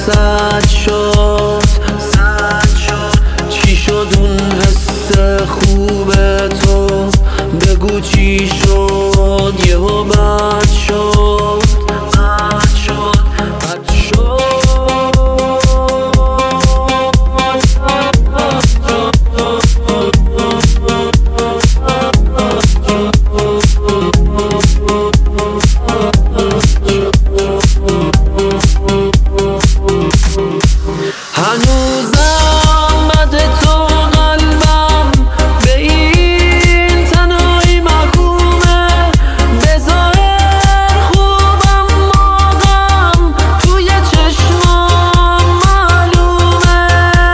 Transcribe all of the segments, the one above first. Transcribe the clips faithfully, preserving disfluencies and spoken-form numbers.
سد شد چی شد اون حس خوب تو؟ بگو چی شد یهو بد شد بد شد بد شد هنوزم بد تو قلبم به این تنهایی محکومه، به ظاهر خوبم ماغم توی چشمام معلومه.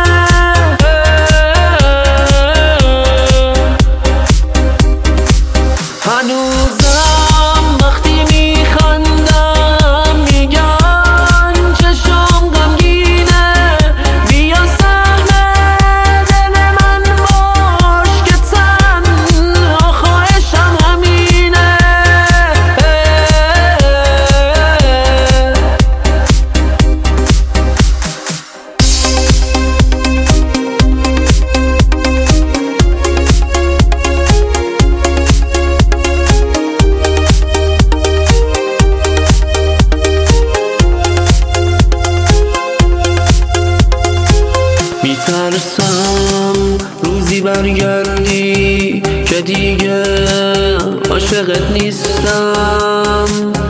هنوزم وقتی میخندم میگن چشام غمگینه، بیا سهم دل من باش که تنها خواهشم همینه. میترسم روزی برگردی که دیگه عاشقت نیستم،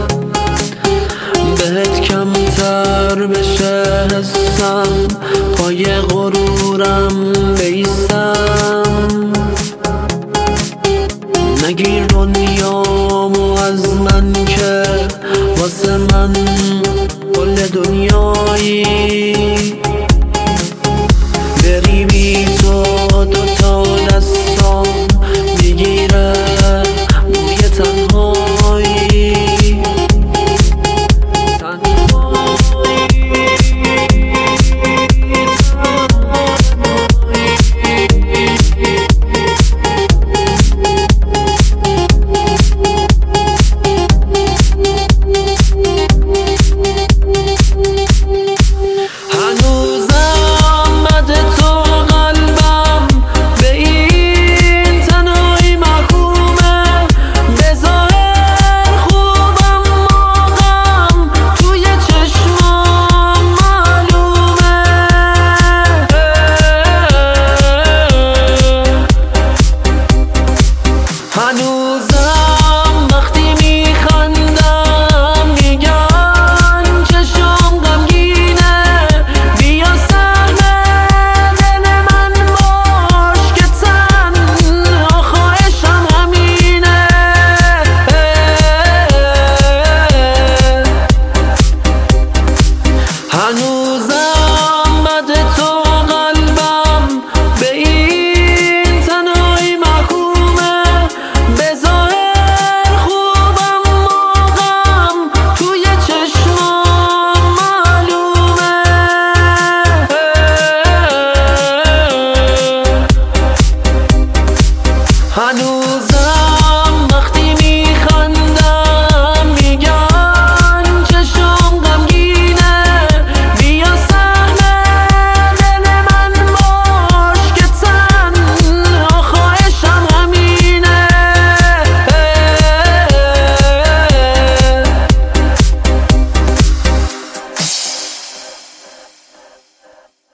بهت کمتر بشه حسم، پای غرورم بیستم. نگیر دنیامو از من که واسه من کل دنیایی، بری بی تو دوتا دستام میگیره بوی تنهایی. هنوزم وقتی میخندم میگن چشام غمگینه، بیا سهم دل من باش که تنها خواهشم همینه. هنوزم